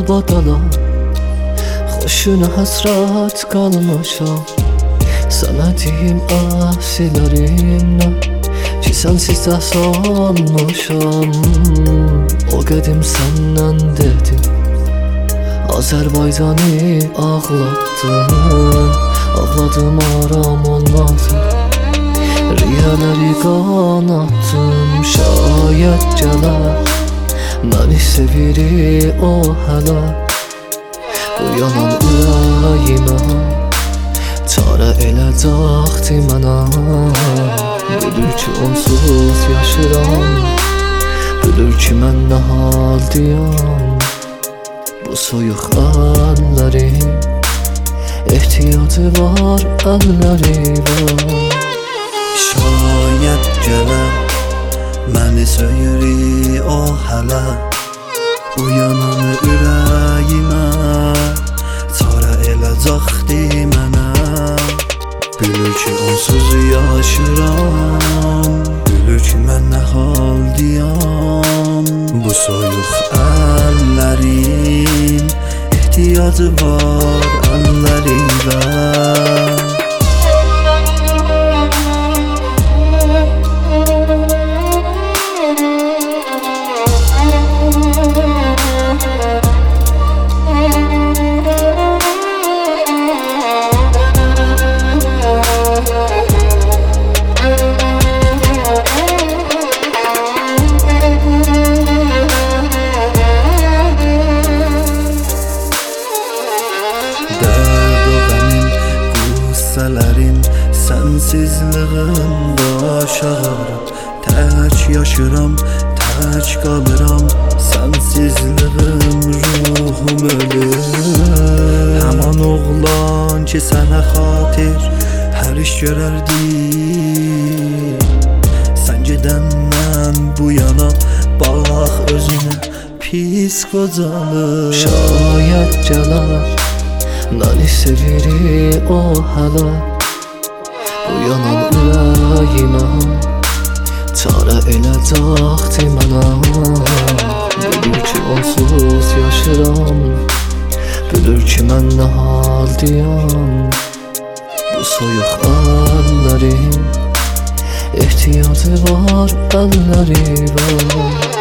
badala, xoşuna həsrət qalmışam. Sənə deyim asilərimlə ki, sənsiz sanmışam. O qədim səndən dedim, Azərbaycanı ağlatdın. Ağladım aram olmadı, riyələri qanattım. Şayət gələr məni seviri o hələ, bu yalan ürəyimə çarə eləcəkdi mənə. Bilir ki onsuz yaşıram, bilir ki mən nə haldayam. Bu soyuq əllərin ehtiyacı var, əllərimə. Şayət gələr məni söyüri o hələ, uyanan ürəyimə çarə eləcəkdi mənə. Bilir ki onsuz yaşıram, bilir ki mən nə haldayam. Bu soyuq əllərin ehtiyacı var, əllərimə. Sənsizliğimdə aşağıram, tək yaşıram, tək qalıram. Sənsizliğim ruhum ölür. Həman oğlan ki sənə xatir hər iş görərdi, sən gedəndən bu yana bax özünə pis qocalır. Şayət gələr məni seviri o hələ, bu yanan ürəyimə çarə eləcəkdi mənə. Bilir ki onsuz yaşıram, bilir ki mən nə haldayam. Bu soyuq əllərin ehtiyacı var, əllərimə.